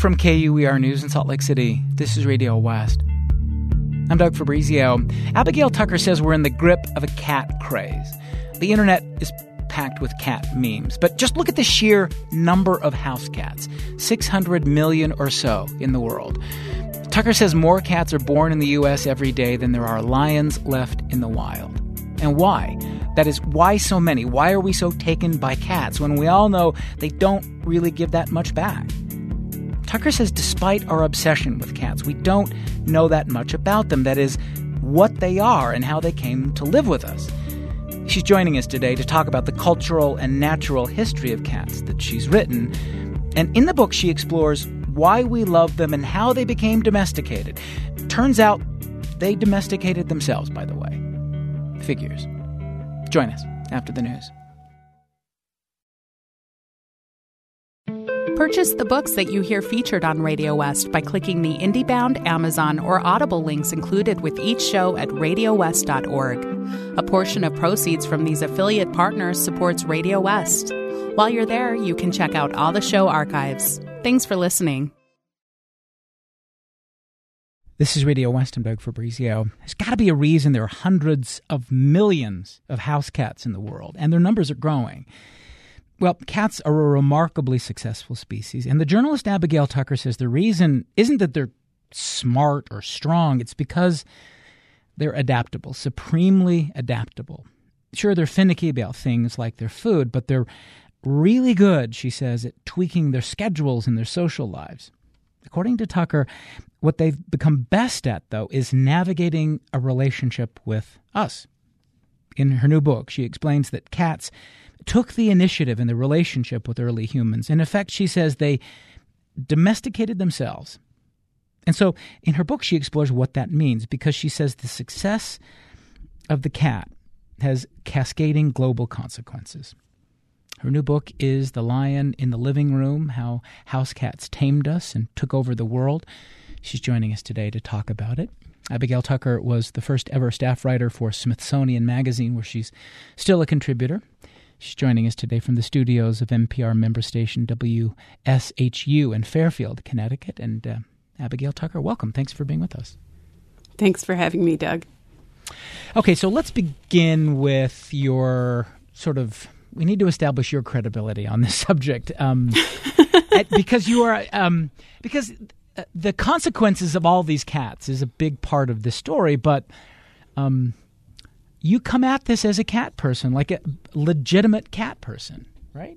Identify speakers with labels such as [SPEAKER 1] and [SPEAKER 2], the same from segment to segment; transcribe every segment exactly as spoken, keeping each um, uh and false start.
[SPEAKER 1] from K U E R News in Salt Lake City, this is Radio West. I'm Doug Fabrizio. Abigail Tucker says we're in the grip of a cat craze. The internet is packed with cat memes, but just look at the sheer number of house cats, six hundred million or so in the world. Tucker says more cats are born in the U S every day than there are lions left in the wild. And why? That is, why so many? Why are we so taken by cats when we all know they don't really give that much back? Tucker says despite our obsession with cats, we don't know that much about them. That is, what they are and how they came to live with us. She's joining us today to talk about the cultural and natural history of cats that she's written. And in the book, she explores why we love them and how they became domesticated. Turns out they domesticated themselves, by the way. Figures. Join us after the news.
[SPEAKER 2] Purchase the books that you hear featured on Radio West by clicking the IndieBound, Amazon, or Audible links included with each show at radio west dot org. A portion of proceeds from these affiliate partners supports Radio West. While you're there, you can check out all the show archives. Thanks for listening.
[SPEAKER 1] This is Radio West. I'm Doug Fabrizio. There's got to be a reason there are hundreds of millions of house cats in the world, and their numbers are growing. Well, cats are a remarkably successful species, and the journalist Abigail Tucker says the reason isn't that they're smart or strong, it's because they're adaptable, supremely adaptable. Sure, they're finicky about things like their food, but they're really good, she says, at tweaking their schedules and their social lives. According to Tucker, what they've become best at, though, is navigating a relationship with us. In her new book, she explains that cats took the initiative in the relationship with early humans. In effect, she says they domesticated themselves. And so in her book, she explores what that means, because she says the success of the cat has cascading global consequences. Her new book is The Lion in the Living Room, How House Cats Tamed Us and Took Over the World. She's joining us today to talk about it. Abigail Tucker was the first ever staff writer for Smithsonian Magazine, where she's still a contributor. She's joining us today from the studios of N P R member station W S H U in Fairfield, Connecticut. And uh, Abigail Tucker, welcome. Thanks for being with us.
[SPEAKER 3] Thanks for having me, Doug.
[SPEAKER 1] Okay, so let's begin with your sort of, we need to establish your credibility on this subject. Um, at, because you are, um, because the consequences of all these cats is a big part of the story, but um, you come at this as a cat person, like a legitimate cat person, right?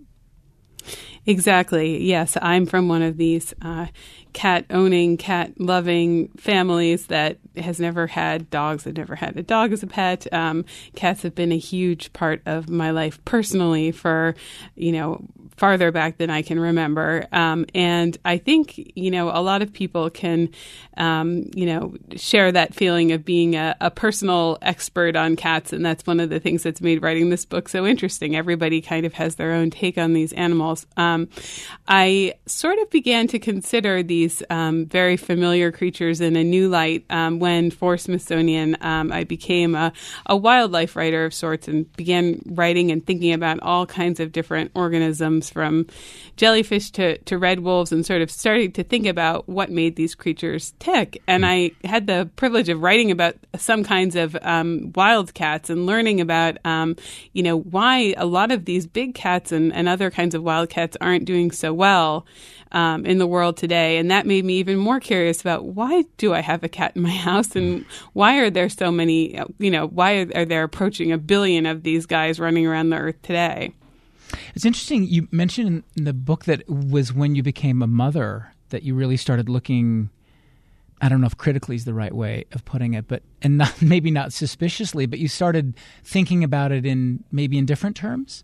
[SPEAKER 3] Exactly. Yes, I'm from one of these uh, cat-owning, cat-loving families that has never had dogs. I've never had a dog as a pet. Um, cats have been a huge part of my life personally for, you know, farther back than I can remember. Um, and I think, you know, a lot of people can, um, you know, share that feeling of being a, a personal expert on cats. And that's one of the things that's made writing this book so interesting. Everybody kind of has their own take on these animals. Um, I sort of began to consider these um, very familiar creatures in a new light um, when, for Smithsonian, um, I became a, a wildlife writer of sorts and began writing and thinking about all kinds of different organisms, from jellyfish to, to red wolves, and sort of starting to think about what made these creatures tick. And I had the privilege of writing about some kinds of um, wild cats and learning about, um, you know, why a lot of these big cats and, and other kinds of wild cats aren't doing so well um, in the world today. And that made me even more curious about, why do I have a cat in my house, and why are there so many, you know, why are, are there approaching a billion of these guys running around the earth today?
[SPEAKER 1] It's interesting. You mentioned in the book that it was when you became a mother that you really started looking, I don't know if critically is the right way of putting it, but and not, maybe not suspiciously, but you started thinking about it in maybe in different terms?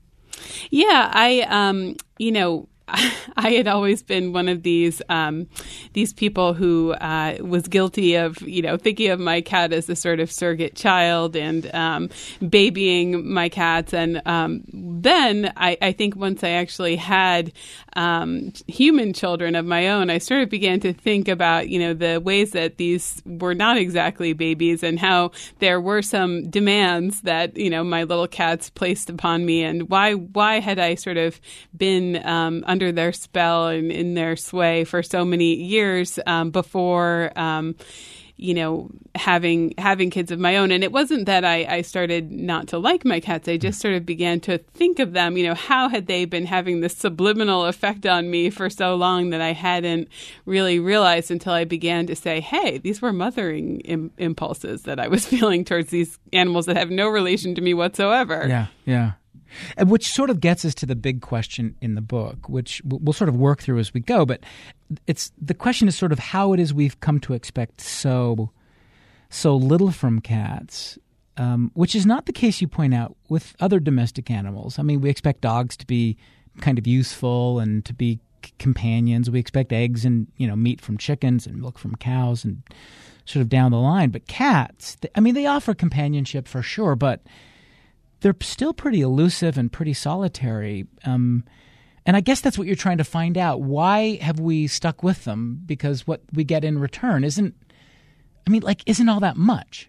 [SPEAKER 3] Yeah, I, um, you know, I had always been one of these um, these people who uh, was guilty of, you know, thinking of my cat as a sort of surrogate child and um, babying my cats. And um, then I, I think once I actually had um, human children of my own, I sort of began to think about, you know, the ways that these were not exactly babies and how there were some demands that, you know, my little cats placed upon me, and why why had I sort of been um, under their spell and in their sway for so many years um, before. Um, you know, having having kids of my own. And it wasn't that I, I started not to like my cats. I just sort of began to think of them, you know, how had they been having this subliminal effect on me for so long that I hadn't really realized until I began to say, hey, these were mothering Im- impulses that I was feeling towards these animals that have no relation to me whatsoever.
[SPEAKER 1] Yeah, yeah. And which sort of gets us to the big question in the book, which we'll sort of work through as we go. But it's the question is sort of how it is we've come to expect so so little from cats, um, which is not the case, you point out, with other domestic animals. I mean, we expect dogs to be kind of useful and to be c- companions. We expect eggs and, you know, meat from chickens and milk from cows and sort of down the line. But cats, I mean, they offer companionship for sure, but they're still pretty elusive and pretty solitary. Um, and I guess that's what you're trying to find out. Why have we stuck with them? Because what we get in return isn't, I mean, like, isn't all that much.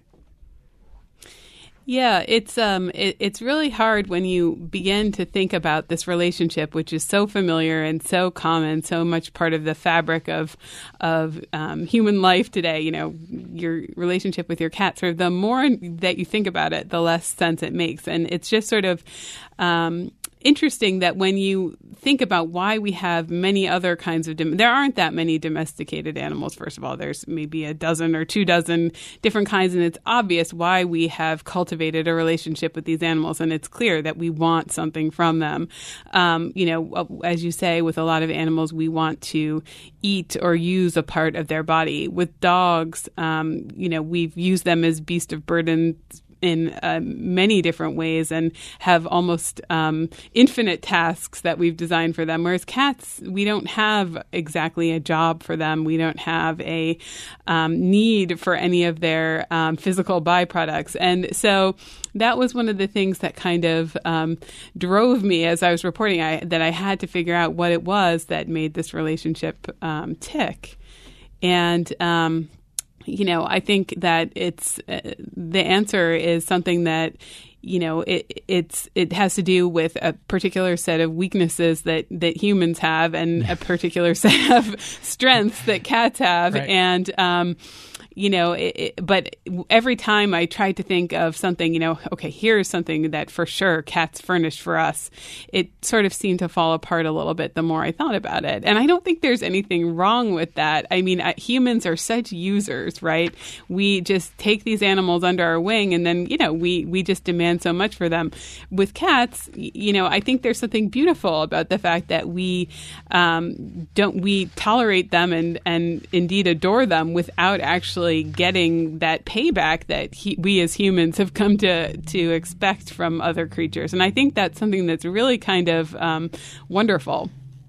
[SPEAKER 3] Yeah, it's um, it, it's really hard when you begin to think about this relationship, which is so familiar and so common, so much part of the fabric of of um, human life today. You know, your relationship with your cat. Sort of the more that you think about it, the less sense it makes, and it's just sort of um, interesting that when you think about why we have many other kinds of dom- there aren't that many domesticated animals. First of all, there's maybe a dozen or two dozen different kinds, and it's obvious why we have cultivated a relationship with these animals, and it's clear that we want something from them. Um, you know, as you say, with a lot of animals, we want to eat or use a part of their body. With dogs, um, you know, we've used them as beast of burden in uh, many different ways and have almost um, infinite tasks that we've designed for them. Whereas cats, we don't have exactly a job for them. We don't have a um, need for any of their um, physical byproducts. And so that was one of the things that kind of um, drove me as I was reporting I, that I had to figure out what it was that made this relationship um, tick. And um You know, I think that it's uh, the answer is something that, you know, it it's it has to do with a particular set of weaknesses that, that humans have and a particular set of strengths that cats have. Right. And, um, you know, it, it, but every time I tried to think of something, you know, okay, here's something that for sure cats furnished for us, it sort of seemed to fall apart a little bit the more I thought about it. And I don't think there's anything wrong with that. I mean, uh, humans are such users, right? We just take these animals under our wing and then, you know, we, we just demand so much for them. With cats, you know, I think there's something beautiful about the fact that we um, don't, we tolerate them and, and indeed adore them without actually getting that payback that he, we as humans have come to to expect from other creatures. And I think that's something that's really kind of um, wonderful.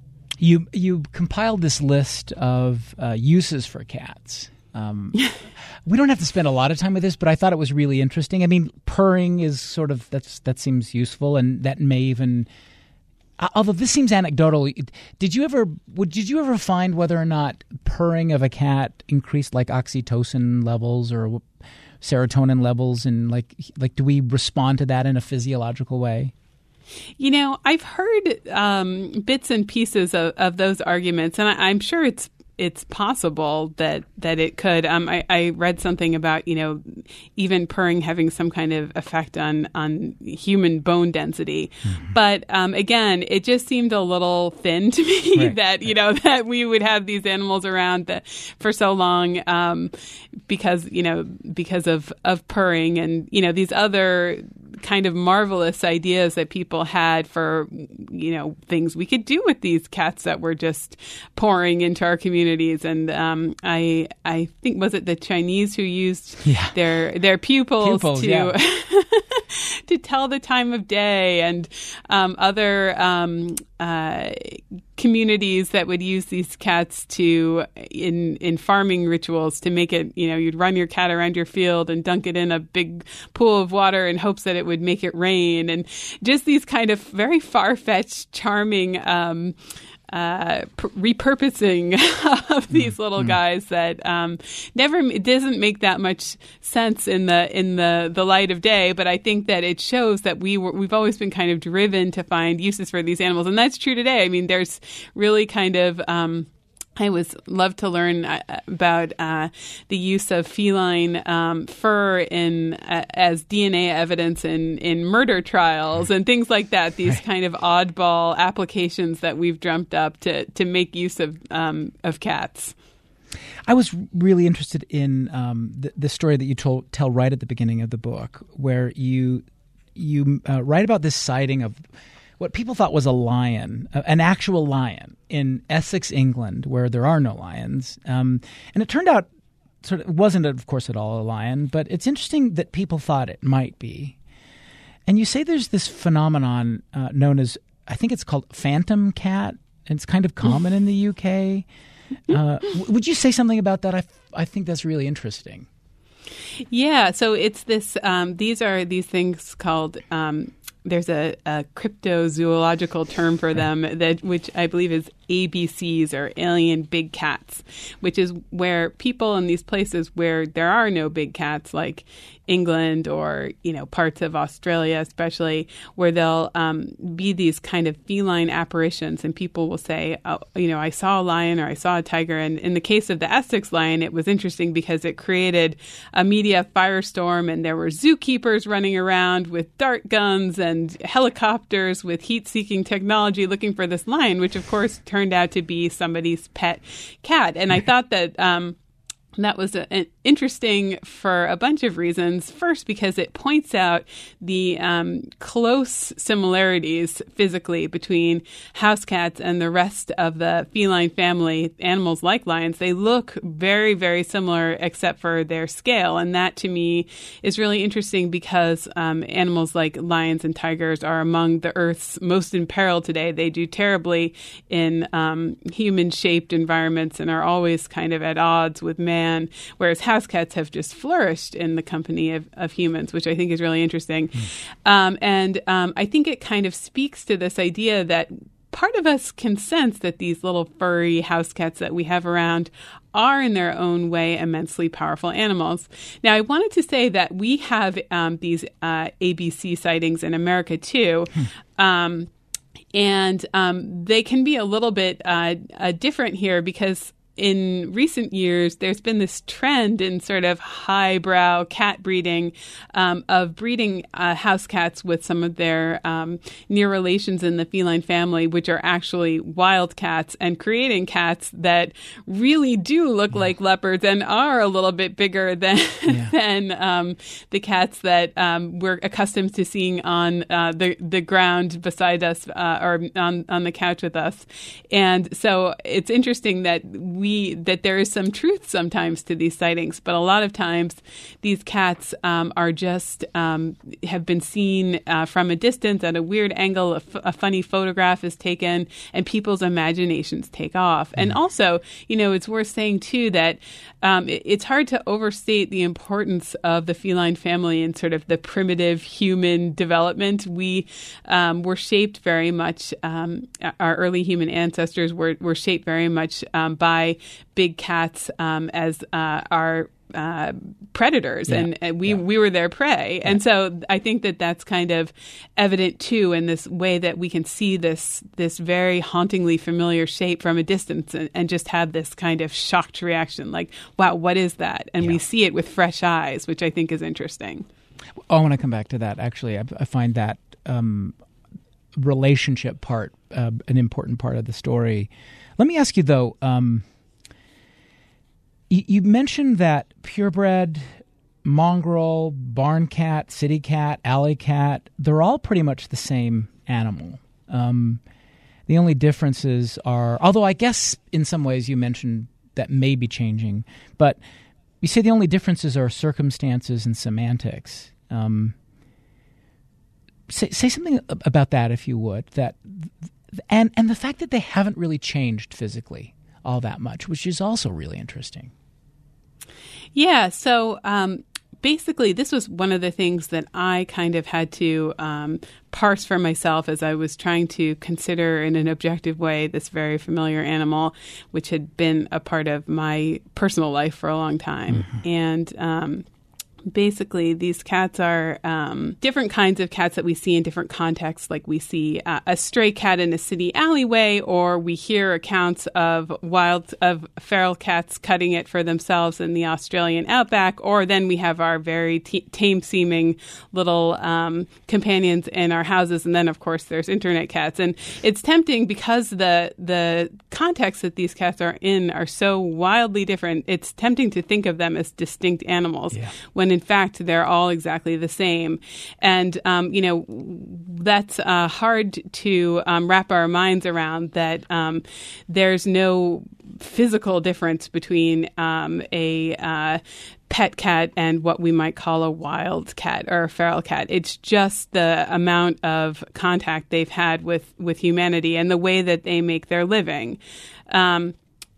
[SPEAKER 1] You you compiled this list of uh, uses for cats. Um, we don't have to spend a lot of time with this, but I thought it was really interesting. I mean, purring is sort of, that's that seems useful, and that may even... Although this seems anecdotal, did you ever would did you ever find whether or not purring of a cat increased like oxytocin levels or serotonin levels, and like like do we respond to that in a physiological way?
[SPEAKER 3] You know, I've heard um, bits and pieces of, of those arguments, and I, I'm sure it's it's possible that that it could. Um, I, I read something about, you know, even purring having some kind of effect on, on human bone density. Mm-hmm. But um, again, it just seemed a little thin to me right. that, you know, that we would have these animals around that for so long um, because, you know, because of, of purring and, you know, these other kind of marvelous ideas that people had for, you know, things we could do with these cats that were just pouring into our communities. And um, I I think, was it the Chinese who used yeah. their their pupils, pupils to yeah. to tell the time of day, and um, other um, uh, communities that would use these cats to in in farming rituals to make it, you know, you'd run your cat around your field and dunk it in a big pool of water in hopes that it would make it rain, and just these kind of very far-fetched, charming um, uh, p- repurposing of these little
[SPEAKER 1] mm-hmm.
[SPEAKER 3] guys that um, never it doesn't make that much sense in the in the, the light of day. But I think that it shows that we were, we've always been kind of driven to find uses for these animals, and that's true today. I mean, there's really kind of um, I always love to learn uh, about uh, the use of feline um, fur in uh, as D N A evidence in, in murder trials and things like that. These
[SPEAKER 1] right.
[SPEAKER 3] kind of oddball applications that we've dreamt up to to make use of um, of cats.
[SPEAKER 1] I was really interested in um, the, the story that you told, tell right at the beginning of the book, where you you uh, write about this sighting of what people thought was a lion, uh, an actual lion in Essex, England, where there are no lions. Um, and it turned out sort of, it wasn't, of course, at all a lion, but it's interesting that people thought it might be. And you say there's this phenomenon uh, known as, I think it's called phantom cat. And it's kind of common in the U K. Uh, w- would you say something about that? I, f- I think that's really interesting.
[SPEAKER 3] Yeah, so it's this, um, these are these things called... Um, There's a, a cryptozoological term for them, that which I believe is A B Cs, or alien big cats, which is where people in these places where there are no big cats, like England or, you know, parts of Australia especially, where they'll um, be these kind of feline apparitions, and people will say, oh, you know, I saw a lion or I saw a tiger. And in the case of the Essex lion, it was interesting because it created a media firestorm, and there were zookeepers running around with dart guns and helicopters with heat-seeking technology looking for this lion, which of course turned out to be somebody's pet cat. And I thought that um, that was a, an interesting for a bunch of reasons. First, because it points out the um, close similarities physically between house cats and the rest of the feline family, animals like lions. They look very, very similar except for their scale. And that, to me, is really interesting because um, animals like lions and tigers are among the Earth's most in peril today. They do terribly in um, human-shaped environments and are always kind of at odds with man, whereas house cats have just flourished in the company of, of humans, which I think is really interesting. Mm. Um, and um, I think it kind of speaks to this idea that part of us can sense that these little furry house cats that we have around are in their own way immensely powerful animals. Now, I wanted to say that we have um, these uh, A B C sightings in America, too. Hmm. Um, and um, they can be a little bit uh, uh, different here because in recent years, there's been this trend in sort of highbrow cat breeding um, of breeding uh, house cats with some of their um, near relations in the feline family, which are actually wild cats, and creating cats that really do look yeah. like leopards and are a little bit bigger than yeah. than um, the cats that um, we're accustomed to seeing on uh, the the ground beside us uh, or on on the couch with us. And so it's interesting that we We, that there is some truth sometimes to these sightings, but a lot of times these cats um, are just um, have been seen uh, from a distance at a weird angle. A, f- a funny photograph is taken, and people's imaginations take off. Mm. And also, you know, it's worth saying too that um, it, it's hard to overstate the importance of the feline family in sort of the primitive human development. We um, were shaped very much. Um, our early human ancestors were were shaped very much um, by big cats um, as uh, our uh, predators, yeah. and, and we yeah. we were their prey. Yeah. And so I think that that's kind of evident too in this way that we can see this this very hauntingly familiar shape from a distance and, and just have this kind of shocked reaction, like, wow, what is that? And yeah. we see it with fresh eyes, which I think is interesting.
[SPEAKER 1] Oh, I want to come back to that. Actually, I, I find that um, relationship part uh, an important part of the story. Let me ask you, though, um, you, you mentioned that purebred, mongrel, barn cat, city cat, alley cat, they're all pretty much the same animal. Um, the only differences are, although I guess in some ways you mentioned that may be changing, but you say the only differences are circumstances and semantics. Um, say, say something about that, if you would, that and and the fact that they haven't really changed physically all that much, which is also really interesting.
[SPEAKER 3] Yeah, so um, basically, this was one of the things that I kind of had to um, parse for myself as I was trying to consider in an objective way this very familiar animal, which had been a part of my personal life for a long time. Mm-hmm. And um basically, these cats are um, different kinds of cats that we see in different contexts. Like we see uh, a stray cat in a city alleyway, or we hear accounts of wild, of feral cats cutting it for themselves in the Australian outback. Or then we have our very t- tame-seeming little um, companions in our houses. And then, of course, there's internet cats. And it's tempting because the the context that these cats are in are so wildly different. It's tempting to think of them as distinct animals, yeah. when in fact, they're all exactly the same. And, um, you know, that's uh, hard to um, wrap our minds around, that um, there's no physical difference between um, a uh, pet cat and what we might call a wild cat or a feral cat. It's just the amount of contact they've had with, with humanity and the way that they make their living. Um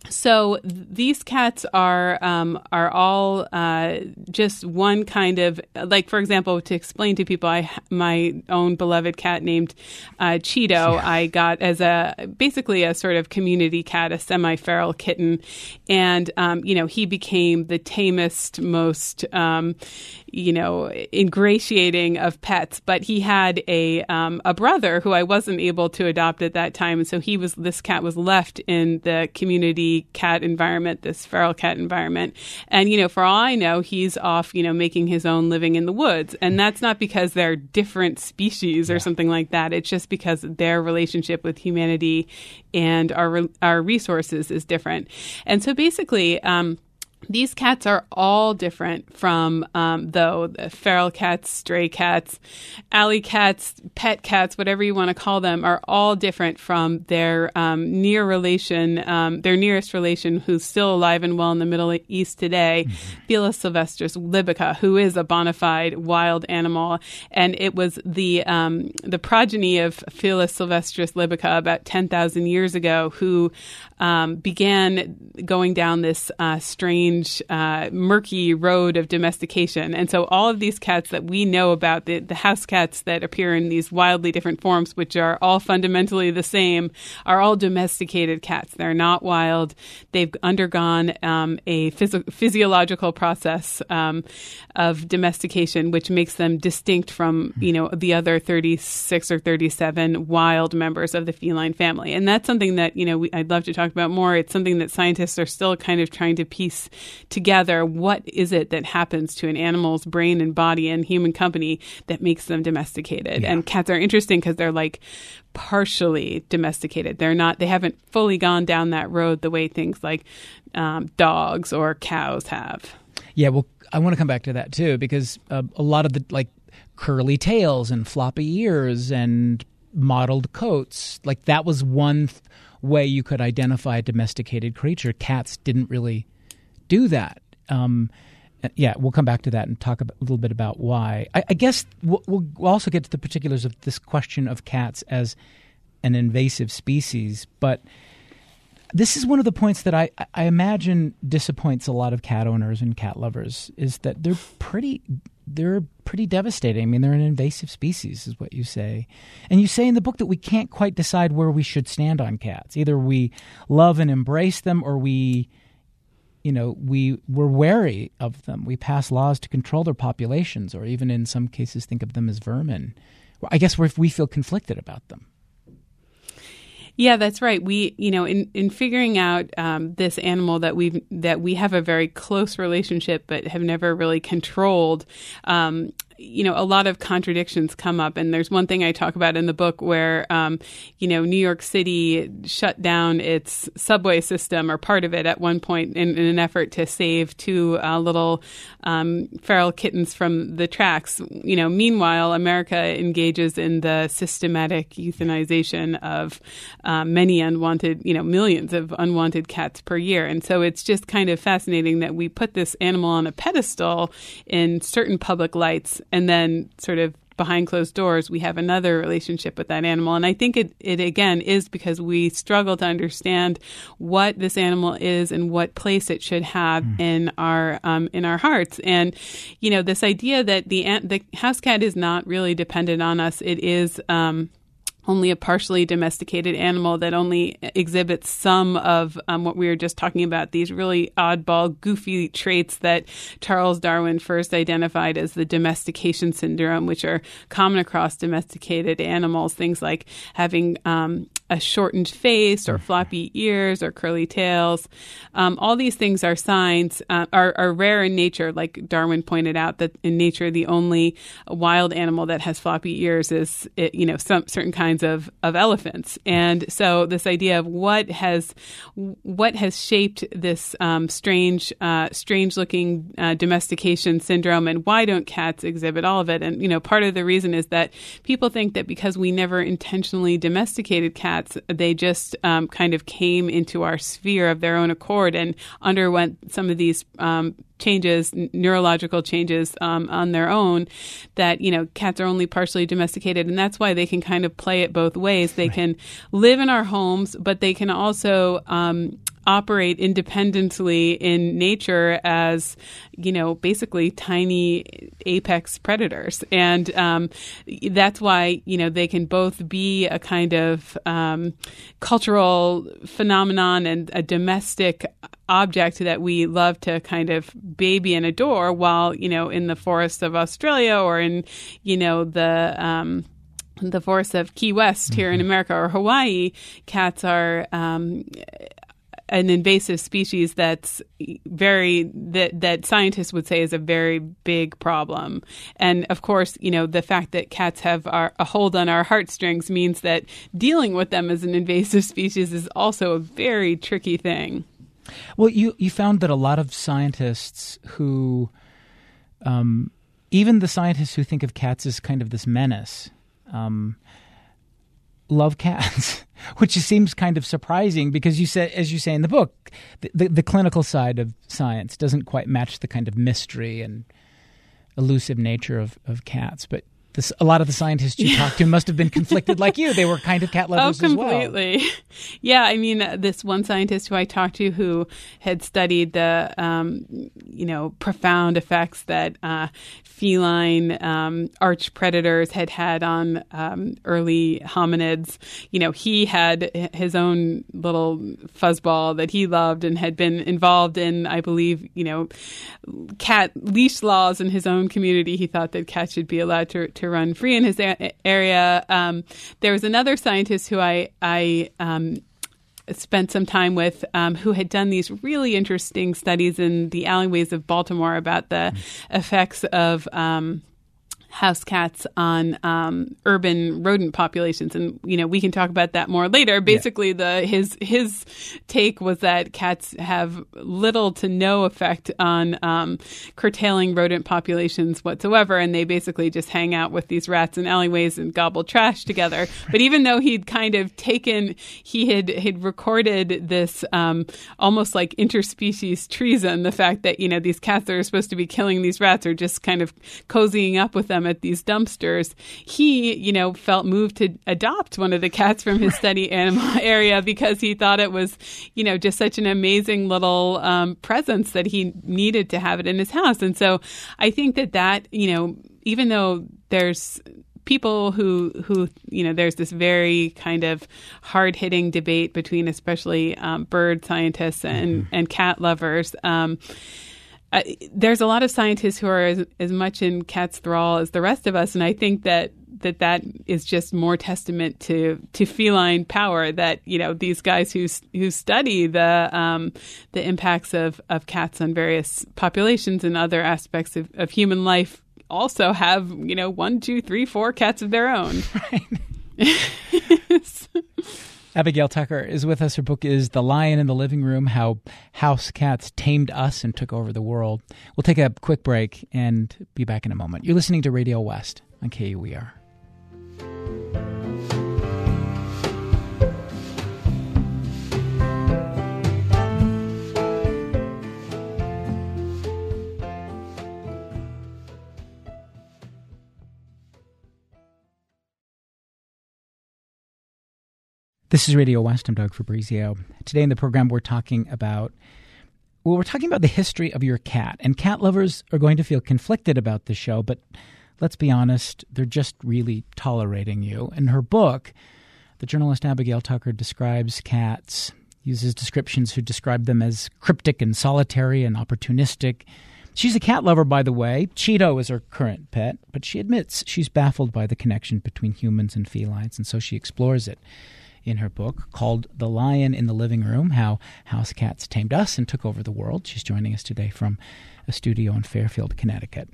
[SPEAKER 3] So these cats are um, are all uh, just one kind of, like, for example, to explain to people, I my own beloved cat named uh, Cheeto, yeah. I got as a basically a sort of community cat, a semi-feral kitten, and um, you know he became the tamest, most um, you know ingratiating of pets. But he had a um, a brother who I wasn't able to adopt at that time, and so he was this cat was left in the community cat environment, this feral cat environment. And, you know, for all I know, he's off, you know, making his own living in the woods. And that's not because they're different species or yeah. something like that. It's just because their relationship with humanity and our our resources is different. And so basically, um, these cats are all different from, um, though, the feral cats, stray cats, alley cats, pet cats, whatever you want to call them, are all different from their um, near relation, um, their nearest relation, who's still alive and well in the Middle East today, mm-hmm. Felis sylvestris libica, who is a bona fide wild animal. And it was the um, the progeny of Felis sylvestris libica about ten thousand years ago who um, began going down this uh, strange Uh, murky road of domestication. And so all of these cats that we know about, the, the house cats that appear in these wildly different forms, which are all fundamentally the same, are all domesticated cats. They're not wild. They've undergone um, a phys- physiological process um, of domestication, which makes them distinct from, you know, the other thirty-six or thirty-seven wild members of the feline family. And that's something that, you know, we, I'd love to talk about more. It's something that scientists are still kind of trying to piece together. What is it that happens to an animal's brain and body and human company that makes them domesticated? Yeah. And cats are interesting because they're like partially domesticated. They're not, they haven't fully gone down that road the way things like um, dogs or cows have.
[SPEAKER 1] Yeah, well, I want to come back to that too, because uh, a lot of the like curly tails and floppy ears and mottled coats, like that was one th- way you could identify a domesticated creature. Cats didn't really do that. Um, yeah, we'll come back to that and talk a little bit about why. I, I guess we'll, we'll also get to the particulars of this question of cats as an invasive species. But this is one of the points that I, I imagine disappoints a lot of cat owners and cat lovers, is that they're pretty they're pretty devastating. I mean, they're an invasive species, is what you say. And you say in the book that we can't quite decide where we should stand on cats. Either we love and embrace them, or we... You know, we, we're wary of them. We pass laws to control their populations, or even in some cases think of them as vermin. I guess we're, we feel conflicted about them.
[SPEAKER 3] Yeah, that's right. We, you know, in, in figuring out um, this animal that we that we have a very close relationship but have never really controlled, um, you know, a lot of contradictions come up. And there's one thing I talk about in the book where, um, you know, New York City shut down its subway system, or part of it, at one point in, in an effort to save two uh, little um, feral kittens from the tracks. You know, meanwhile, America engages in the systematic euthanization of um, many unwanted, you know, millions of unwanted cats per year. And so it's just kind of fascinating that we put this animal on a pedestal in certain public lights, and then sort of behind closed doors, we have another relationship with that animal. And I think it, it again, is because we struggle to understand what this animal is and what place it should have mm. in our um, in our hearts. And, you know, this idea that the the house cat is not really dependent on us. It is um, only a partially domesticated animal that only exhibits some of um, what we were just talking about, these really oddball, goofy traits that Charles Darwin first identified as the domestication syndrome, which are common across domesticated animals, things like having um, a shortened face or floppy ears or curly tails. Um, all these things are signs, uh, are, are rare in nature. Like Darwin pointed out that in nature, the only wild animal that has floppy ears is, it, you know, some certain kinds of, of elephants. And so this idea of what has what has shaped this um, strange, uh, strange looking uh, domestication syndrome, and why don't cats exhibit all of it? And, you know, part of the reason is that people think that because we never intentionally domesticated cats, they just um, kind of came into our sphere of their own accord and underwent some of these um, changes, n- neurological changes um, on their own, that, you know, cats are only partially domesticated. And that's why they can kind of play it both ways. They right. can live in our homes, but they can also um, operate independently in nature as, you know, basically tiny apex predators. And um, that's why, you know, they can both be a kind of um, cultural phenomenon and a domestic object that we love to kind of baby and adore, while, you know, in the forests of Australia or in, you know, the um, the forests of Key West here mm-hmm. in America or Hawaii, cats are um, an invasive species that's very that that scientists would say is a very big problem. And of course, you know, the fact that cats have our, a hold on our heartstrings means that dealing with them as an invasive species is also a very tricky thing.
[SPEAKER 1] Well, you, you found that a lot of scientists who, um, even the scientists who think of cats as kind of this menace, um, love cats, which seems kind of surprising because you said, as you say in the book, the, the, the clinical side of science doesn't quite match the kind of mystery and elusive nature of, of cats. But this, a lot of the scientists you yeah. talked to must have been conflicted like you. They were kind of cat lovers
[SPEAKER 3] oh,
[SPEAKER 1] as well.
[SPEAKER 3] completely. Yeah, I mean, uh, this one scientist who I talked to who had studied the, um, you know, profound effects that uh, feline um, arch predators had had on um, early hominids. You know, he had his own little fuzzball that he loved and had been involved in, I believe, you know, cat leash laws in his own community. He thought that cats should be allowed to to run free in his a- area. Um, there was another scientist who I I um, spent some time with um, who had done these really interesting studies in the alleyways of Baltimore about the effects of um, house cats on um, urban rodent populations. And, you know, we can talk about that more later. Basically, yeah. the his his take was that cats have little to no effect on um, curtailing rodent populations whatsoever. And they basically just hang out with these rats in alleyways and gobble trash together. But even though he'd kind of taken, he had, had recorded this um, almost like interspecies treason, the fact that, you know, these cats that are supposed to be killing these rats are just kind of cozying up with them at these dumpsters. He, you know, felt moved to adopt one of the cats from his study animal area because he thought it was, you know, just such an amazing little um, presence that he needed to have it in his house. And so I think that that, you know, even though there's people who, who, you know, there's this very kind of hard-hitting debate between especially um, bird scientists and, mm-hmm. and cat lovers, um, Uh, there's a lot of scientists who are as, as much in cat's thrall as the rest of us, and I think that that, that is just more testament to, to feline power. That, you know, these guys who who study the um, the impacts of, of cats on various populations and other aspects of, of human life also have, you know, one, two, three, four cats of their own. Right.
[SPEAKER 1] Abigail Tucker is with us. Her book is The Lion in the Living Room, How House Cats Tamed Us and Took Over the World. We'll take a quick break and be back in a moment. You're listening to Radio West on K U E R. This is Radio West. I'm Doug Fabrizio. Today in the program, we're talking about, well, we're talking about the history of your cat. And cat lovers are going to feel conflicted about this show, but let's be honest, they're just really tolerating you. In her book, the journalist Abigail Tucker describes cats, uses descriptions who describe them as cryptic and solitary and opportunistic. She's a cat lover, by the way. Cheeto is her current pet, but she admits she's baffled by the connection between humans and felines, and so she explores it in her book called The Lion in the Living Room, How House Cats Tamed Us and Took Over the World. She's joining us today from a studio in Fairfield, Connecticut.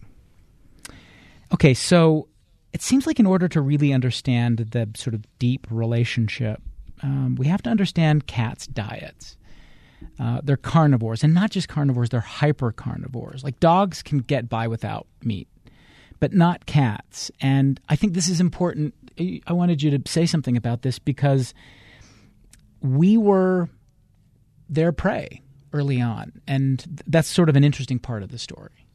[SPEAKER 1] Okay, so it seems like in order to really understand the sort of deep relationship, um, we have to understand cats' diets. Uh, they're carnivores, and not just carnivores, they're hyper-carnivores. Like dogs can get by without meat, but not cats. And I think this is important. I wanted you to say something about this because we were their prey early on, and that's sort of an interesting part of the story.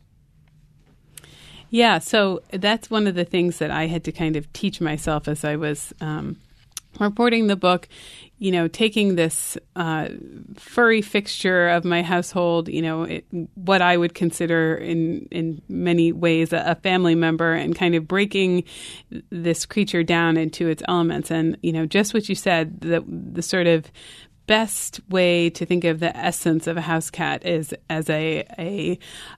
[SPEAKER 3] Yeah, so that's one of the things that I had to kind of teach myself as I was um, reporting the book. You know, taking this uh, furry fixture of my household, you know, it, what I would consider in in many ways a, a family member, and kind of breaking this creature down into its elements. And, you know, just what you said, the the sort of best way to think of the essence of a house cat is as a a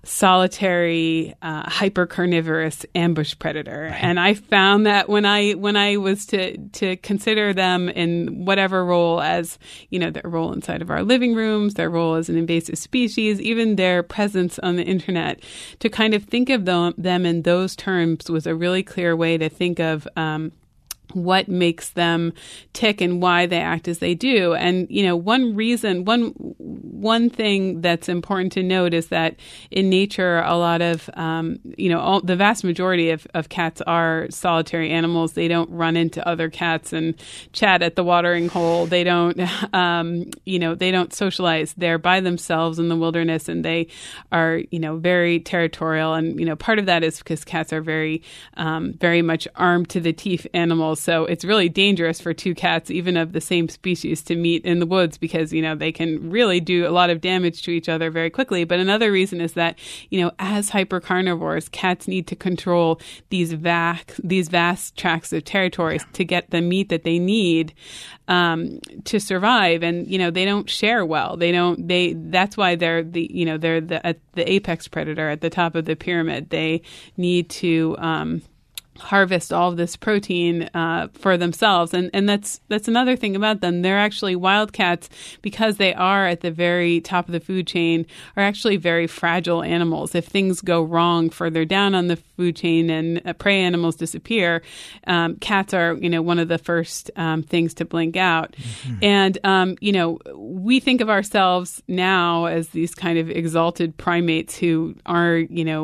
[SPEAKER 3] solitary, uh, hyper carnivorous ambush predator. Right. And I found that when I when I was to to consider them in whatever role, as you know, their role inside of our living rooms, their role as an invasive species, even their presence on the internet, to kind of think of them them in those terms was a really clear way to think of Um, what makes them tick and why they act as they do. And, you know, one reason, one one thing that's important to note is that in nature, a lot of, um, you know, all, the vast majority of, of cats are solitary animals. They don't run into other cats and chat at the watering hole. They don't, um, you know, they don't socialize. They're by themselves in the wilderness, and they are, you know, very territorial. And, you know, part of that is because cats are very, um, very much armed to the teeth animals. So it's really dangerous for two cats, even of the same species, to meet in the woods because, you know, they can really do a lot of damage to each other very quickly. But another reason is that, you know, as hypercarnivores, cats need to control these vast, these vast tracts of territories to get the meat that they need um, to survive. And, you know, they don't share well. They don't, they, that's why they're the, you know, they're the, at the apex predator at the top of the pyramid. They need to, um, harvest all of this protein uh, for themselves. And and that's that's another thing about them. They're actually wildcats, because they are at the very top of the food chain, are actually very fragile animals. If things go wrong further down on the food chain and uh, prey animals disappear, um, cats are, you know, one of the first um, things to blink out. Mm-hmm. And, um, you know, we think of ourselves now as these kind of exalted primates who are, you know,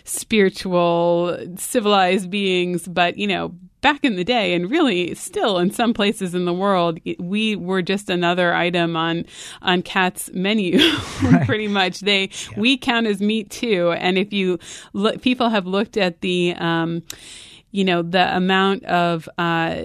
[SPEAKER 3] spiritual, civilized beings. But, you know, back in the day, and really still in some places in the world, we were just another item on on cats' menu. Right. Pretty much, they yeah. we count as meat too. And if you look, people have looked at the, um, you know, the amount of uh,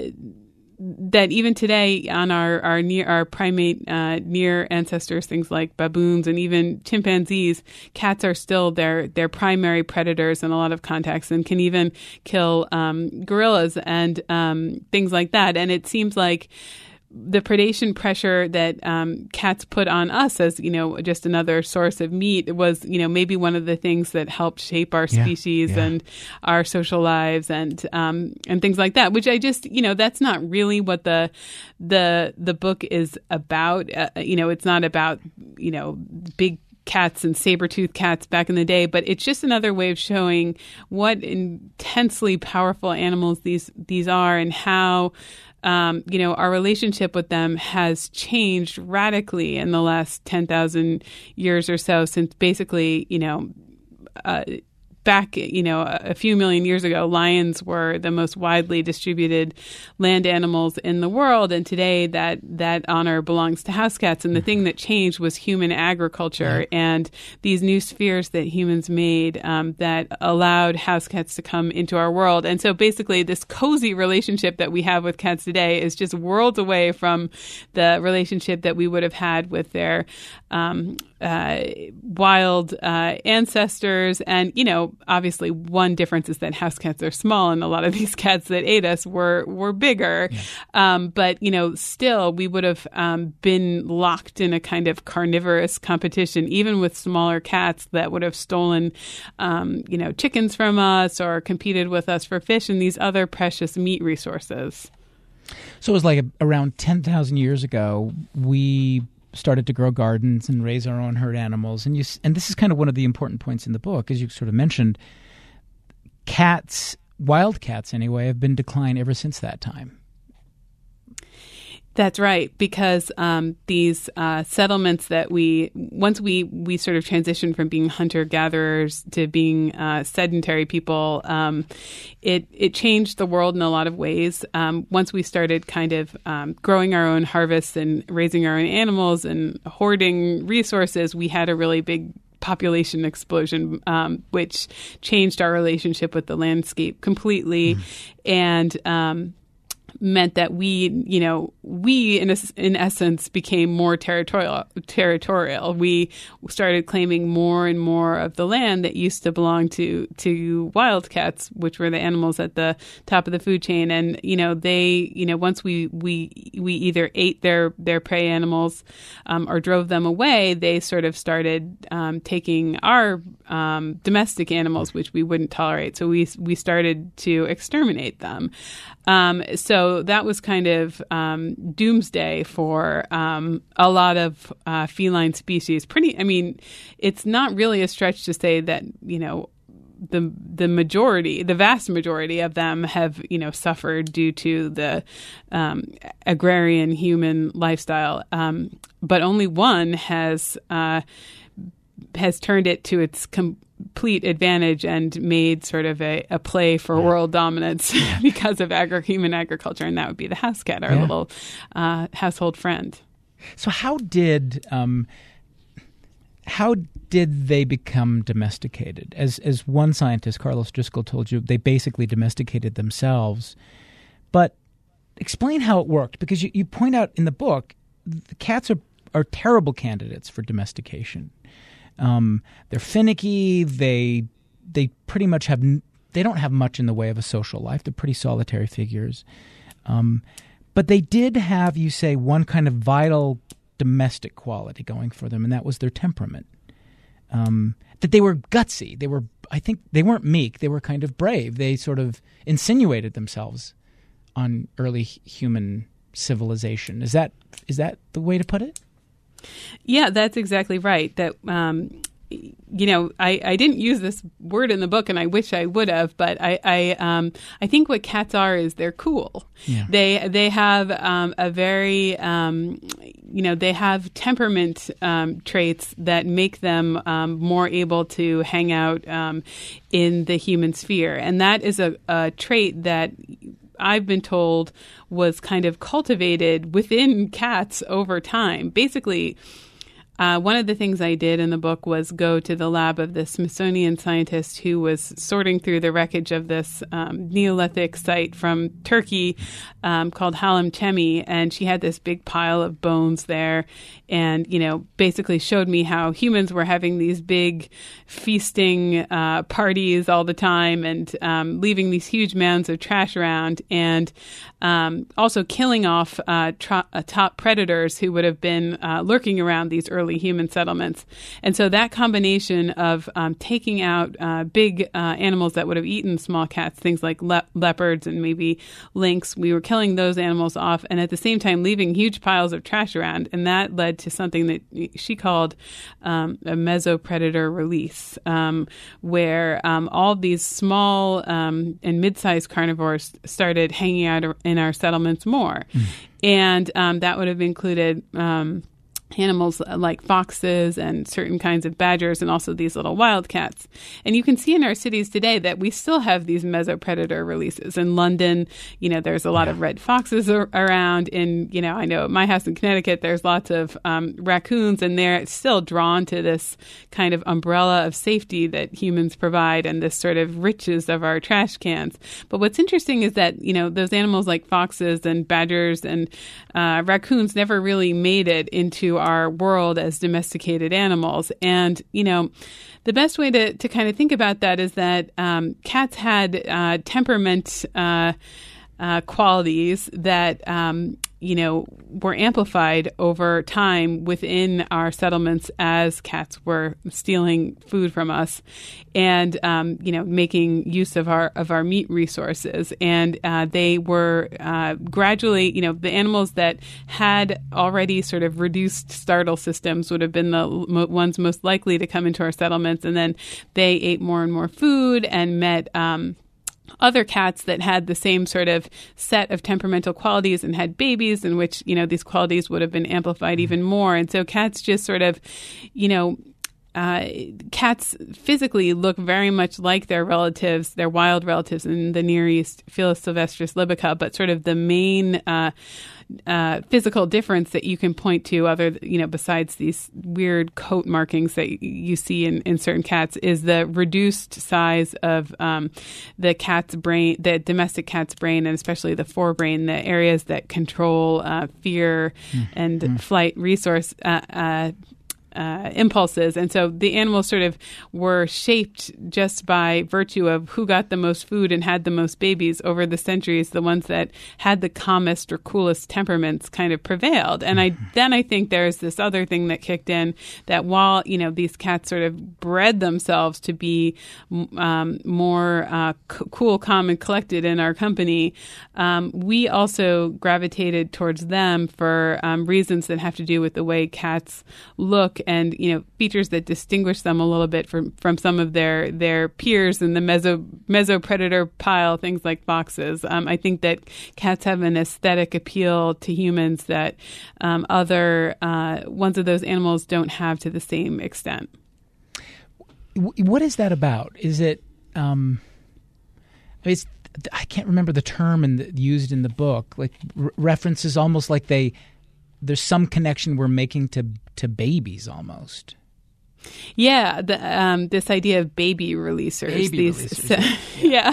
[SPEAKER 3] that even today on our, our near our primate uh, near ancestors, things like baboons and even chimpanzees, cats are still their their primary predators in a lot of contexts, and can even kill um, gorillas and um, things like that. And it seems like the predation pressure that um, cats put on us as, you know, just another source of meat was, you know, maybe one of the things that helped shape our yeah, species yeah. and our social lives and um, and things like that. Which I just, you know, that's not really what the the the book is about. Uh, you know, it's not about, you know, big cats and saber-toothed cats back in the day, but it's just another way of showing what intensely powerful animals these these are, and how Um, you know, our relationship with them has changed radically in the last ten thousand years or so, since basically, you know, uh, back, you know, a, a few million years ago, lions were the most widely distributed land animals in the world, and today that that honor belongs to house cats. And the thing that changed was human agriculture right. and these new spheres that humans made um, that allowed house cats to come into our world. And so basically, this cozy relationship that we have with cats today is just worlds away from the relationship that we would have had with their um, uh, wild uh, ancestors. And, you know, obviously one difference is that house cats are small and a lot of these cats that ate us were, were bigger. Yeah. Um, but, you know, still we would have um, been locked in a kind of carnivorous competition, even with smaller cats that would have stolen, um, you know, chickens from us or competed with us for fish and these other precious meat resources.
[SPEAKER 1] So it was like a, around ten thousand years ago, we started to grow gardens and raise our own herd animals. And you, and this is kind of one of the important points in the book, as you sort of mentioned, cats, wild cats anyway, have been in decline ever since that time.
[SPEAKER 3] That's right, because um, these uh, settlements that we, once we, we sort of transitioned from being hunter-gatherers to being uh, sedentary people, um, it, it changed the world in a lot of ways. Um, once we started kind of um, growing our own harvests and raising our own animals and hoarding resources, we had a really big population explosion, um, which changed our relationship with the landscape completely. Mm. And um meant that we, you know, we in a, in essence became more territorial. Territorial. We started claiming more and more of the land that used to belong to to wildcats, which were the animals at the top of the food chain. And you know, they, you know, once we we we either ate their their prey animals um, or drove them away, they sort of started um, taking our um, domestic animals, which we wouldn't tolerate. So we we started to exterminate them. Um, so that was kind of um, doomsday for um, a lot of uh, feline species. Pretty, I mean, it's not really a stretch to say that, you know, the the majority, the vast majority of them have, you know, suffered due to the um, agrarian human lifestyle. Um, but only one has uh, has turned it to its com- complete advantage and made sort of a, a play for yeah. world dominance yeah. because of agri- human agriculture, and that would be the house cat, our yeah. little uh, household friend.
[SPEAKER 1] So how did um, how did they become domesticated? As as one scientist, Carlos Driscoll, told you, they basically domesticated themselves. But explain how it worked, because you, you point out in the book the cats are, are terrible candidates for domestication. Um, they're finicky. They they pretty much have they don't have much in the way of a social life. They're pretty solitary figures. Um, but they did have, you say, one kind of vital domestic quality going for them, and that was their temperament. Um, that they were gutsy. They were, I think, they weren't meek. They were kind of brave. They sort of insinuated themselves on early human civilization. Is that is that the way to put it?
[SPEAKER 3] Yeah, that's exactly right. That, um, you know, I, I didn't use this word in the book, and I wish I would have. But I I, um, I think what cats are is they're cool. Yeah. They they have um, a very um, you know they have temperament um, traits that make them um, more able to hang out um, in the human sphere, and that is a, a trait that I've been told was kind of cultivated within cats over time. Basically, uh, one of the things I did in the book was go to the lab of the Smithsonian scientist who was sorting through the wreckage of this um, Neolithic site from Turkey um, called Halim Chemi, and she had this big pile of bones there, and you know, basically showed me how humans were having these big feasting uh, parties all the time, and um, leaving these huge mounds of trash around, and um, also killing off uh, tra- uh, top predators who would have been uh, lurking around these early human settlements. And so that combination of um, taking out uh, big uh, animals that would have eaten small cats, things like le- leopards and maybe lynx, we were killing those animals off, and at the same time leaving huge piles of trash around. And that led to something that she called um, a mesopredator release, um, where um, all of these small um, and mid-sized carnivores started hanging out in our settlements more. Mm. And um, that would have included um, animals like foxes and certain kinds of badgers and also these little wildcats. And you can see in our cities today that we still have these mesopredator releases. In London, you know, there's a lot of red foxes ar- around. In, you know, I know at my house in Connecticut, there's lots of um, raccoons, and they're still drawn to this kind of umbrella of safety that humans provide and this sort of riches of our trash cans. But what's interesting is that, you know, those animals like foxes and badgers and uh, raccoons never really made it into our world as domesticated animals. And, you know, the best way to, to kind of think about that is that um, cats had uh, temperament uh, uh, qualities that, um, you know, were amplified over time within our settlements as cats were stealing food from us and, um, you know, making use of our of our meat resources. And uh, they were uh, gradually, you know, the animals that had already sort of reduced startle systems would have been the mo- ones most likely to come into our settlements. And then they ate more and more food and met um other cats that had the same sort of set of temperamental qualities and had babies in which, you know, these qualities would have been amplified even more. And so cats just sort of, you know, uh, cats physically look very much like their relatives, their wild relatives in the Near East, Felis silvestris libica, but sort of the main uh, uh, physical difference that you can point to other, you know, besides these weird coat markings that you see in, in certain cats is the reduced size of um, the cat's brain, the domestic cat's brain, and especially the forebrain, the areas that control uh, fear mm. and mm. flight resource uh, uh Uh, impulses. And so the animals sort of were shaped just by virtue of who got the most food and had the most babies over the centuries. The ones that had the calmest or coolest temperaments kind of prevailed. And I then I think there's this other thing that kicked in, that while, you know, these cats sort of bred themselves to be um, more uh, c- cool, calm, and collected in our company, um, we also gravitated towards them for um, reasons that have to do with the way cats look and, you know, features that distinguish them a little bit from, from some of their, their peers in the meso mesopredator pile, things like foxes. Um, I think that cats have an aesthetic appeal to humans that um, other uh, ones of those animals don't have to the same extent.
[SPEAKER 1] What is that about? Is it, um, it's, I can't remember the term in the, used in the book, like r- references almost like they, there's some connection we're making to to babies almost.
[SPEAKER 3] Yeah, the, um, this idea of baby releasers.
[SPEAKER 1] Baby
[SPEAKER 3] these,
[SPEAKER 1] releasers.
[SPEAKER 3] So, yeah.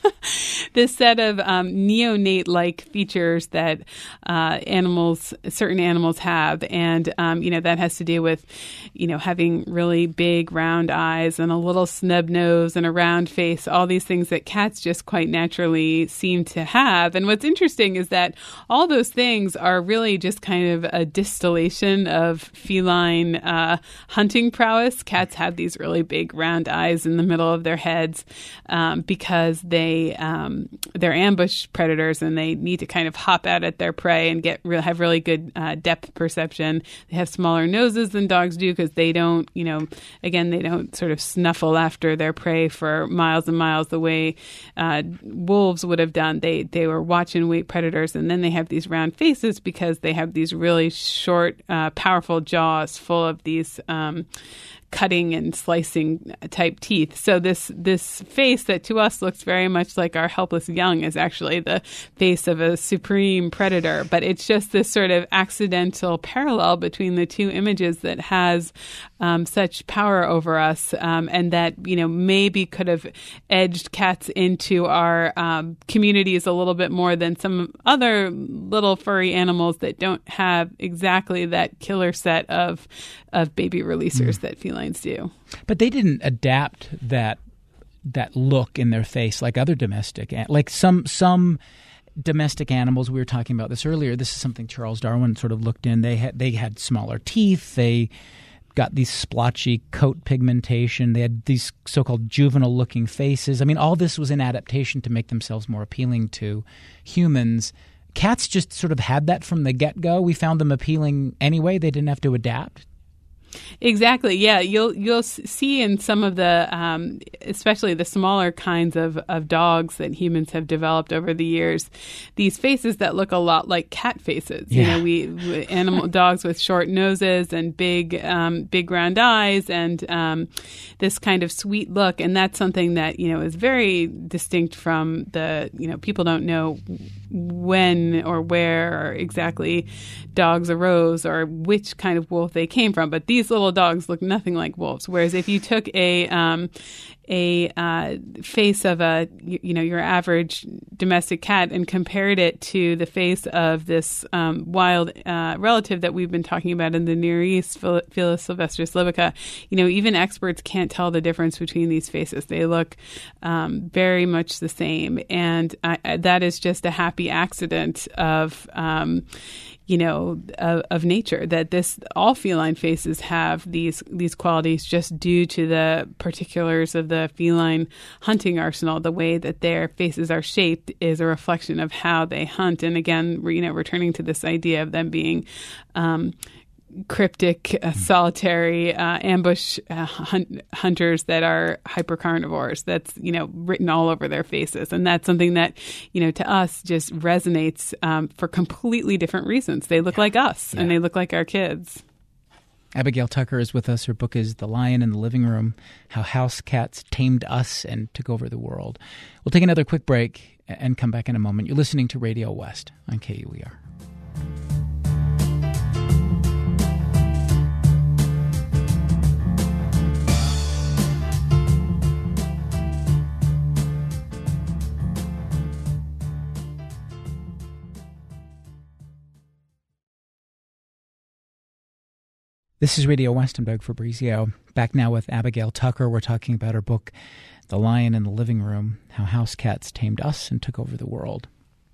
[SPEAKER 3] This set of um, neonate-like features that uh, animals, certain animals have. And, um, you know, that has to do with, you know, having really big round eyes and a little snub nose and a round face, all these things that cats just quite naturally seem to have. And what's interesting is that all those things are really just kind of a distillation of feline uh, hunting prowess. Cats have these really big round eyes in the middle of their heads um, because they... Um, they're ambush predators and they need to kind of hop out at their prey and get real, have really good uh, depth perception. They have smaller noses than dogs do because they don't, you know, again, they don't sort of snuffle after their prey for miles and miles the way uh, wolves would have done. They they were watch and wait predators, and then they have these round faces because they have these really short, uh, powerful jaws full of these um, cutting and slicing type teeth. So this this face that to us looks very much like our helpless young is actually the face of a supreme predator. But it's just this sort of accidental parallel between the two images that has um, such power over us um, and that, you know, maybe could have edged cats into our um, communities a little bit more than some other little furry animals that don't have exactly that killer set of, of baby releasers mm. that felines do. But
[SPEAKER 1] they didn't adapt that that look in their face like other domestic, like some some domestic animals. We were talking about this earlier. This is something Charles Darwin sort of looked in. They had they had smaller teeth. They got these splotchy coat pigmentation. They had these so-called juvenile-looking faces. I mean, all this was in adaptation to make themselves more appealing to humans. Cats just sort of had that from the get-go. We found them appealing anyway. They didn't have to adapt.
[SPEAKER 3] Exactly. Yeah, you'll you'll see in some of the, um, especially the smaller kinds of, of dogs that humans have developed over the years, these faces that look a lot like cat faces.
[SPEAKER 1] Yeah.
[SPEAKER 3] You know, we, we animal dogs with short noses and big um, big round eyes and um, this kind of sweet look, and that's something that you know is very distinct from the you know people don't know when or where or exactly dogs arose or which kind of wolf they came from, but these little dogs look nothing like wolves. Whereas if you took a um, a uh, face of a you, you know your average domestic cat and compared it to the face of this um, wild uh, relative that we've been talking about in the Near East, Phil- Felis sylvestris libica, you know even experts can't tell the difference between these faces. They look um, very much the same, and I, that is just a happy accident of. Um, you know, of, of nature, that this all feline faces have these these qualities just due to the particulars of the feline hunting arsenal. The way that their faces are shaped is a reflection of how they hunt. And again, you know, returning to this idea of them being um, cryptic, uh, solitary, uh, ambush uh, hunt- hunters that are hypercarnivores. That's, you know, written all over their faces. And that's something that, you know, to us just resonates um, for completely different reasons. They look
[SPEAKER 1] yeah.
[SPEAKER 3] like us
[SPEAKER 1] yeah.
[SPEAKER 3] and they look like our kids.
[SPEAKER 1] Abigail Tucker is with us. Her book is The Lion in the Living Room, How House Cats Tamed Us and Took Over the World. We'll take another quick break and come back in a moment. You're listening to Radio West on K U E R. This is Radio West. I'm Doug Fabrizio. Back now with Abigail Tucker. We're talking about her book, The Lion in the Living Room, How House Cats Tamed Us and Took Over the World.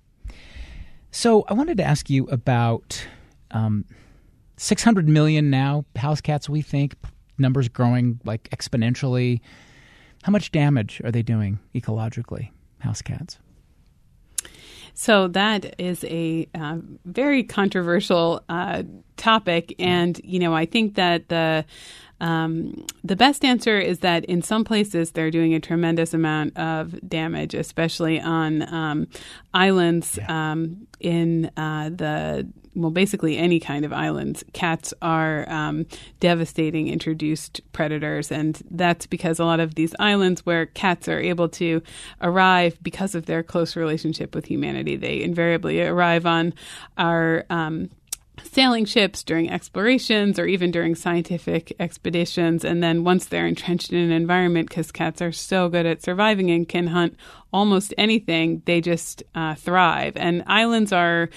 [SPEAKER 1] So I wanted to ask you about um, six hundred million now house cats, we think. Numbers growing like exponentially. How much damage are they doing ecologically, house cats?
[SPEAKER 3] So that is a uh, very controversial uh, topic, and you know I think that the um, the best answer is that in some places they're doing a tremendous amount of damage, especially on um, islands
[SPEAKER 1] yeah.
[SPEAKER 3] um, in uh, the. Well, basically any kind of islands. Cats are um, devastating introduced predators, and that's because a lot of these islands where cats are able to arrive because of their close relationship with humanity, they invariably arrive on our um, sailing ships during explorations or even during scientific expeditions. And then once they're entrenched in an environment, because cats are so good at surviving and can hunt almost anything, they just uh, thrive. And islands are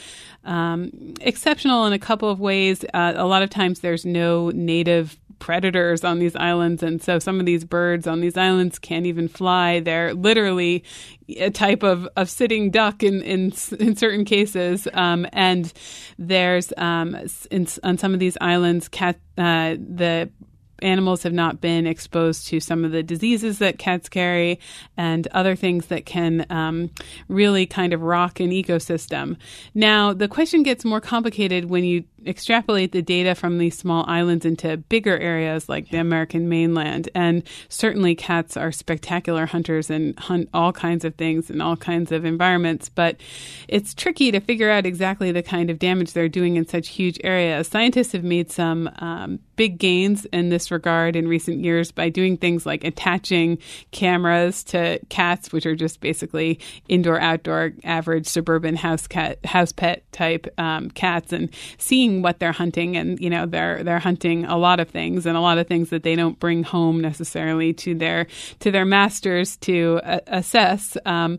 [SPEAKER 3] um, exceptional in a couple of ways. Uh, a lot of times there's no native predators on these islands, and so some of these birds on these islands can't even fly. They're literally a type of, of sitting duck in, in in certain cases. Um, and there's um, in, on some of these islands, cat uh, the animals have not been exposed to some of the diseases that cats carry and other things that can um, really kind of rock an ecosystem. Now, the question gets more complicated when you extrapolate the data from these small islands into bigger areas like the American mainland. And certainly cats are spectacular hunters and hunt all kinds of things in all kinds of environments. But it's tricky to figure out exactly the kind of damage they're doing in such huge areas. Scientists have made some um, big gains in this regard in recent years by doing things like attaching cameras to cats, which are just basically indoor-outdoor average suburban house cat, house pet type um, cats, and seeing what they're hunting. And you know they're they're hunting a lot of things, and a lot of things that they don't bring home necessarily to their to their masters to uh, assess. Um,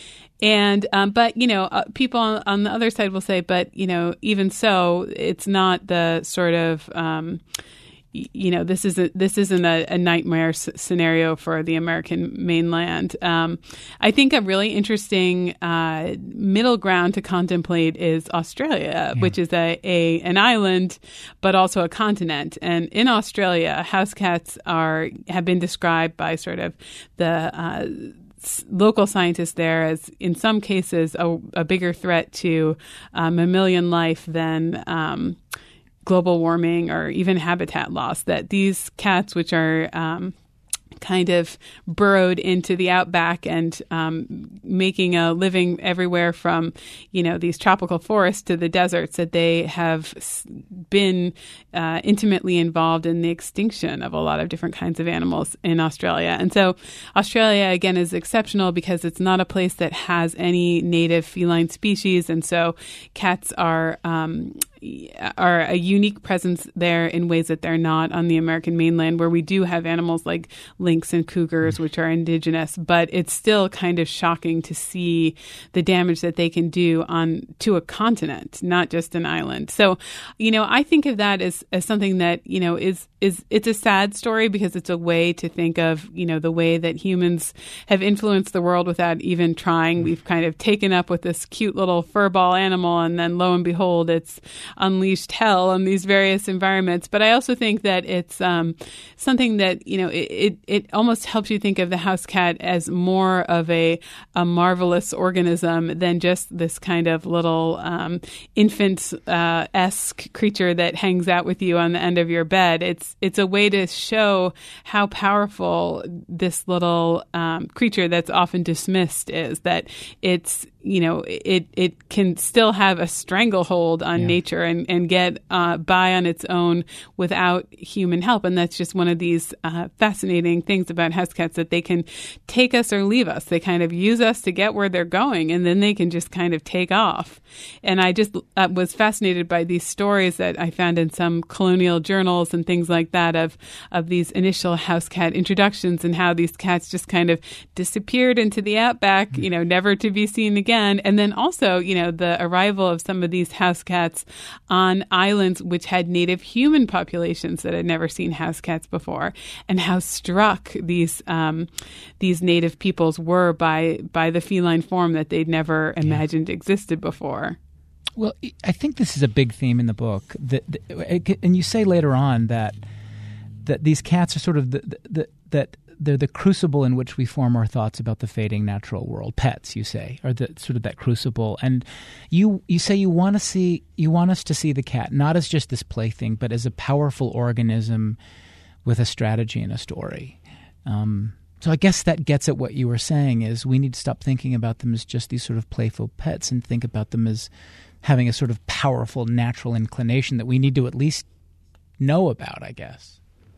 [SPEAKER 3] And, um, but, you know, uh, people on, on the other side will say, but, you know, even so, it's not the sort of, um, y- you know, this isn't, this isn't a, a nightmare s- scenario for the American mainland. Um, I think a really interesting uh, middle ground to contemplate is Australia, yeah. which is a, a an island, but also a continent. And in Australia, house cats are, have been described by sort of the, uh, local scientists there as, in some cases, a, a bigger threat to uh, mammalian life than um, global warming or even habitat loss, that these cats, which are um, kind of burrowed into the outback and um, making a living everywhere from, you know, these tropical forests to the deserts, that they have been uh, intimately involved in the extinction of a lot of different kinds of animals in Australia. And so Australia, again, is exceptional because it's not a place that has any native feline species. And so cats are um, are a unique presence there in ways that they're not on the American mainland, where we do have animals like lynx and cougars, which are indigenous. But it's still kind of shocking to see the damage that they can do on to a continent, not just an island. So, you know, I think of that as, as something that, you know, is is it's a sad story because it's a way to think of, you know, the way that humans have influenced the world without even trying. We've kind of taken up with this cute little furball animal, and then lo and behold, it's unleashed hell on these various environments. But I also think that it's um, something that, you know, it, it, it almost helps you think of the house cat as more of a, a marvelous organism than just this kind of little um, infant-esque uh, creature that hangs out with you on the end of your bed. It's it's a way to show how powerful this little um, creature that's often dismissed is, that it's, you know, it it can still have a stranglehold on yeah. nature and, and get uh, by on its own without human help. And that's just one of these uh, fascinating things about house cats, that they can take us or leave us. They kind of use us to get where they're going, and then they can just kind of take off. And I just uh, was fascinated by these stories that I found in some colonial journals and things like that of, of these initial house cat introductions, and how these cats just kind of disappeared into the outback, mm-hmm. you know, never to be seen again. And then also, you know, the arrival of some of these house cats on islands which had native human populations that had never seen house cats before, and how struck these um, these native peoples were by by the feline form that they'd never imagined yeah. existed before.
[SPEAKER 1] Well, I think this is a big theme in the book, that, and you say later on that that these cats are sort of the, the, the that. They're the crucible in which we form our thoughts about the fading natural world. Pets, you say, are the sort of that crucible. And you you say you want to see you want us to see the cat not as just this plaything, but as a powerful organism with a strategy and a story. Um, so I guess that gets at what you were saying, is we need to stop thinking about them as just these sort of playful pets and think about them as having a sort of powerful natural inclination that we need to at least know about, I guess.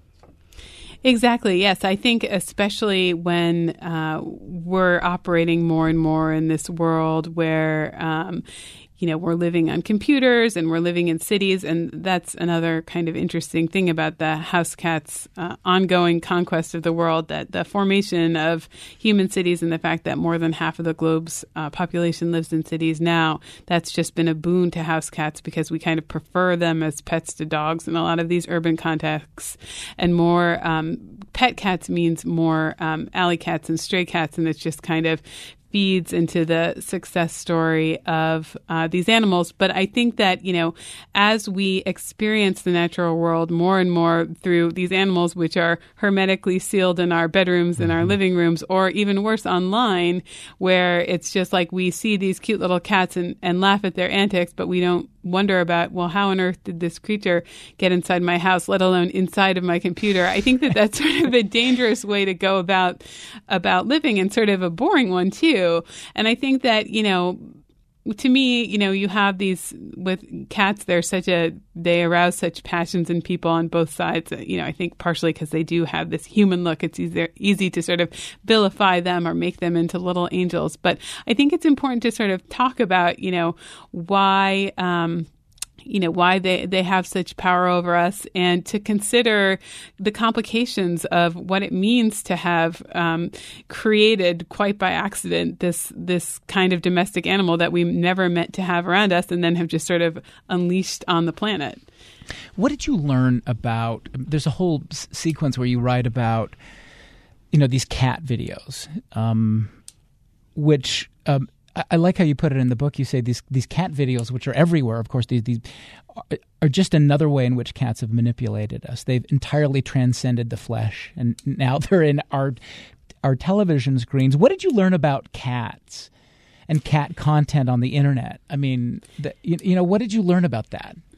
[SPEAKER 3] Exactly. Yes. I think especially when uh, we're operating more and more in this world where, um, you know, we're living on computers and we're living in cities. And that's another kind of interesting thing about the house cat's uh, ongoing conquest of the world, that the formation of human cities and the fact that more than half of the globe's uh, population lives in cities now, that's just been a boon to house cats, because we kind of prefer them as pets to dogs in a lot of these urban contexts. And more um, pet cats means more um, alley cats and stray cats. And it's just kind of feeds into the success story of uh, these animals. But I think that, you know, as we experience the natural world more and more through these animals, which are hermetically sealed in our bedrooms and mm-hmm. our living rooms, or even worse, online, where it's just like we see these cute little cats and, and laugh at their antics, but we don't wonder about, well, how on earth did this creature get inside my house, let alone inside of my computer? I think that that's sort of a dangerous way to go about about living, and sort of a boring one too. And I think that, you know, to me, you know, you have these with cats, they're such a, they arouse such passions in people on both sides. You know, I think partially because they do have this human look. It's easy, easy to sort of vilify them or make them into little angels. But I think it's important to sort of talk about, you know, why, um, you know, why they, they have such power over us, and to consider the complications of what it means to have um, created quite by accident this this kind of domestic animal that we never meant to have around us, and then have just sort of unleashed on the planet.
[SPEAKER 1] What did you learn about, there's a whole s- sequence where you write about, you know, these cat videos, um, which... Um, I like how you put it in the book. You say these these cat videos, which are everywhere, of course, these, these are just another way in which cats have manipulated us. They've entirely transcended the flesh, and now they're in our our television screens. What did you learn about cats and cat content on the internet? I mean, the, you, you know, what did you learn about that?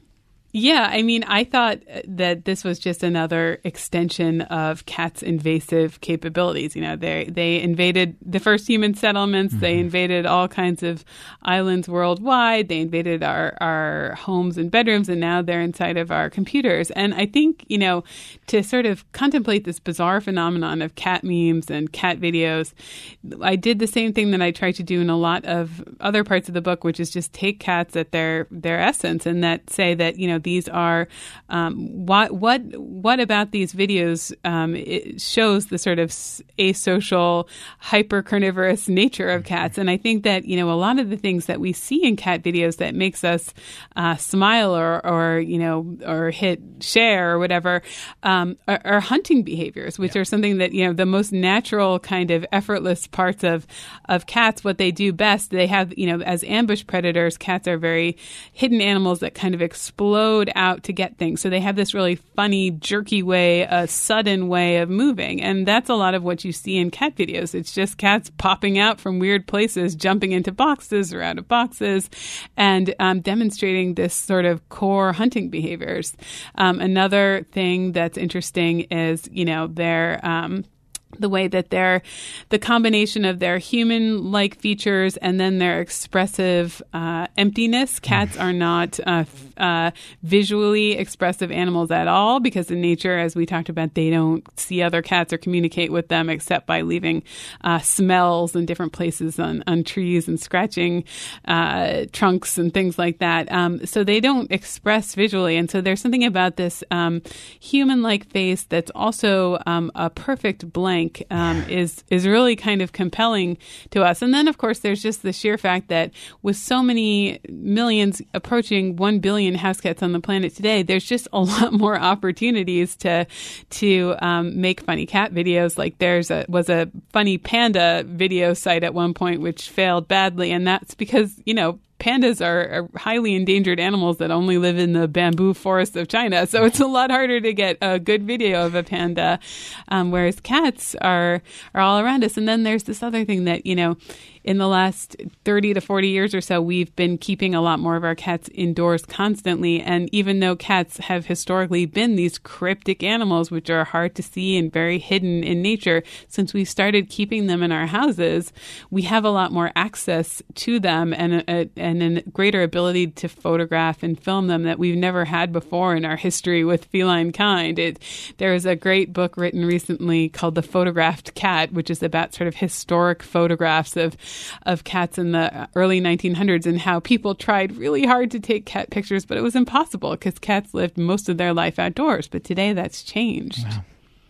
[SPEAKER 3] Yeah, I mean, I thought that this was just another extension of cats' invasive capabilities. You know, they they invaded the first human settlements. Mm-hmm. They invaded all kinds of islands worldwide. They invaded our, our homes and bedrooms, and now they're inside of our computers. And I think, you know, to sort of contemplate this bizarre phenomenon of cat memes and cat videos, I did the same thing that I try to do in a lot of other parts of the book, which is just take cats at their, their essence, and that say that, you know, these are um, what what what about these videos um, it shows the sort of asocial, hyper carnivorous nature of cats. And I think that, you know, a lot of the things that we see in cat videos that makes us uh, smile or or you know or hit share or whatever um, are, are hunting behaviors, which yeah. are something that, you know, the most natural kind of effortless parts of of cats. What they do best, they have, you know, as ambush predators, cats are very hidden animals that kind of explode out to get things. So they have this really funny, jerky way, a sudden way of moving. And that's a lot of what you see in cat videos. It's just cats popping out from weird places, jumping into boxes or out of boxes, and um, demonstrating this sort of core hunting behaviors. Um, another thing that's interesting is, you know, their um, the way that they're the combination of their human-like features and then their expressive uh, emptiness. Cats are not uh, f- uh, visually expressive animals at all, because in nature, as we talked about, they don't see other cats or communicate with them except by leaving uh, smells in different places on, on trees and scratching uh, trunks and things like that. Um, so they don't express visually. And so there's something about this um, human-like face that's also um, a perfect blank Um, is is really kind of compelling to us. And then, of course, there's just the sheer fact that with so many millions, approaching one billion house cats on the planet today, there's just a lot more opportunities to to um, make funny cat videos. Like there's a was a funny panda video site at one point which failed badly, and that's because, you know, pandas are, are highly endangered animals that only live in the bamboo forests of China. So it's a lot harder to get a good video of a panda, um, whereas cats are are all around us. And then there's this other thing that, you know, in the last thirty to forty years or so, we've been keeping a lot more of our cats indoors constantly. And even though cats have historically been these cryptic animals, which are hard to see and very hidden in nature, since we started keeping them in our houses, we have a lot more access to them and a, and a greater ability to photograph and film them that we've never had before in our history with feline kind. It, there is a great book written recently called The Photographed Cat, which is about sort of historic photographs of of cats in the early nineteen hundreds and how people tried really hard to take cat pictures, but it was impossible because cats lived most of their life outdoors. But today that's changed.
[SPEAKER 1] Wow.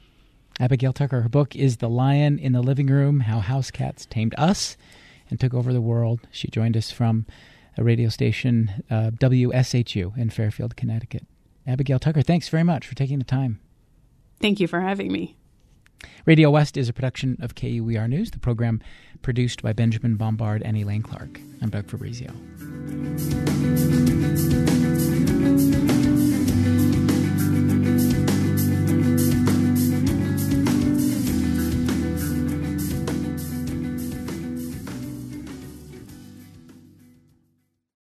[SPEAKER 1] Abigail Tucker, her book is The Lion in the Living Room, How House Cats Tamed Us and Took Over the World. She joined us from a radio station, uh, W S H U in Fairfield, Connecticut. Abigail Tucker, thanks very much for taking the time.
[SPEAKER 3] Thank you for having me.
[SPEAKER 1] Radio West is a production of K U E R News, the program produced by Benjamin Bombard and Elaine Clark. I'm Doug Fabrizio.